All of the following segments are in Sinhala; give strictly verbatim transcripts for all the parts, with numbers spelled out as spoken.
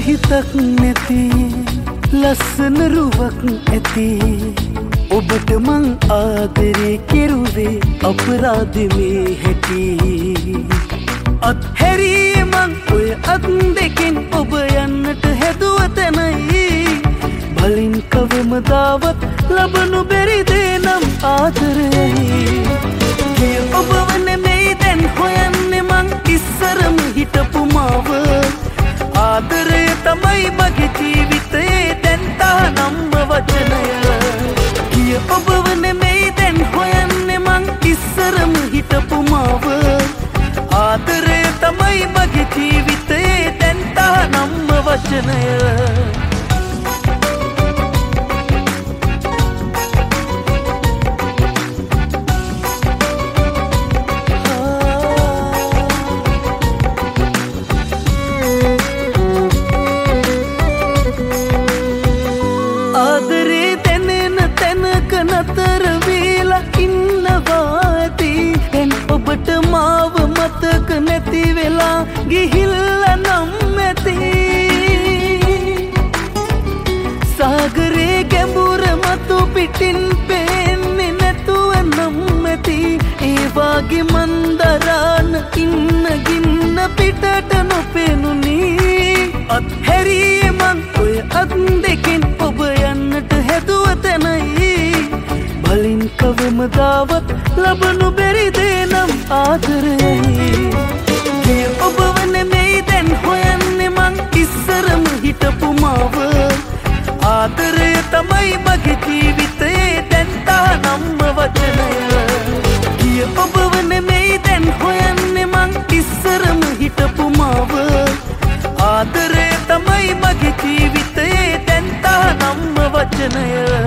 හිතක් නැති ලස්සන රුවක් ඇති ඔබට මං ආදරේ කෙරුවේ අපරාධෙ මේ හැටි අත්හැරියේ මං ඔය අත් දෙකෙන් ඔබ යන්නට හැදුව තැනයි බලින් කවමදාවත් ලබනු බැරි දේ නම් ආදරයයි කිය ඔබ නෙමෙයි දැන් හොයන්නේ මං ඉස්සරම හිටපු මාව ආදරය තමයි මගේ ජීවිතේ දැන් තානම්ම වචනය කිය ඔබ නෙමෙයි දැන් හොයන්නේ මං ඉස්සරම හිටපු මාව ආදරය තමයි මගේ ජීවිතේ දැන් තානම්ම වචනය නතර වේලා ඉන්නවා ඇති දැන් ඔබට මාව මතක නැති වෙලා ගිහිල්ලා නම් ඇති සාගරේ ගැඹුර මතු පිටින් පේන්නේ නැතුව නම් ඇති ඒ වාගේ මන්දරාන ඉන්න ගින්න පිටට නොපෙනුනි අත්හැරියේ මං ඔය අත් දෙකෙන් ඔබ යන්නට හැදුව තැනයි බලින් කවමදාවත් ලබනු බැරි දේ නම් ආදරයයි කිය ඔබ නෙමෙයි දැන් හොයන්නේ මං ඉස්සරම හිටපු මාව ආදරය තමයි මගේ ජීවිතේ දැන් තානම්ම වචනය කිය ඔබ නෙමෙයි දැන් හොයන්නේ මං ඉස්සරම හිටපු මාව ආදරය තමයි මගේ ජීවිතේ දැන් තානම්ම වචනය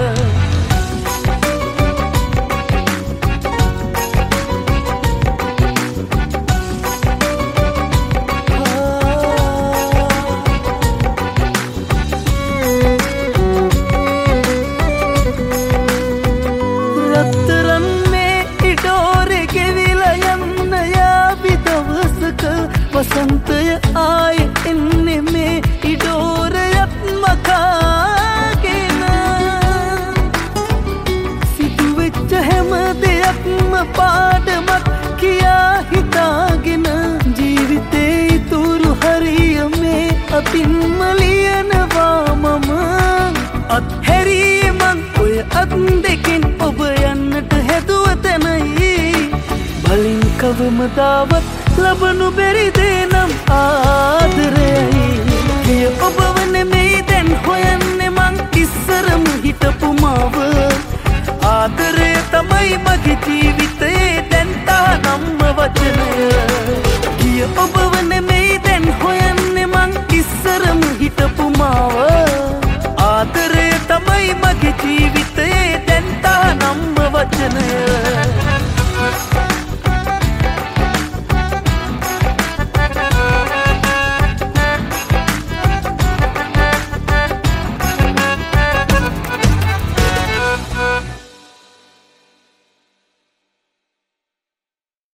රත්තරන් මේ ඉඩෝරේ ගෙවිලා යන්න යාවි දවසක වසන්තය ආයේ එන්නේ මේ ඉඩෝරයත් මකාගෙන සිදුවෙච්ච හැම දෙයක්ම පාඩමක් කියා හිතාගෙන ජීවිතේ ඉතුරු හරිය මේ අතින්ම ලියනවා මම අත්හැරියේ මං ඔය අත් දෙකෙන් ඔබ යන්නට හැදුව තැනයි බලින් කවමදාවත් ලබනු බැරි දේ නම් ආදරයයි කිය ඔබ නෙමෙයි දැන් හොයන්නේ මං ඉස්සරම හිටපු මාව ආදරය තමයි මගේ ජීවිතේ දැන් තානම්ම වචනය කිය ඔබ නෙමෙයි දැන් හොයන්නේ මං ඉස්සරම හිටපු මාව ආදරය තමයි මගේ ජීවිතේ දැන් තානම්ම වචනය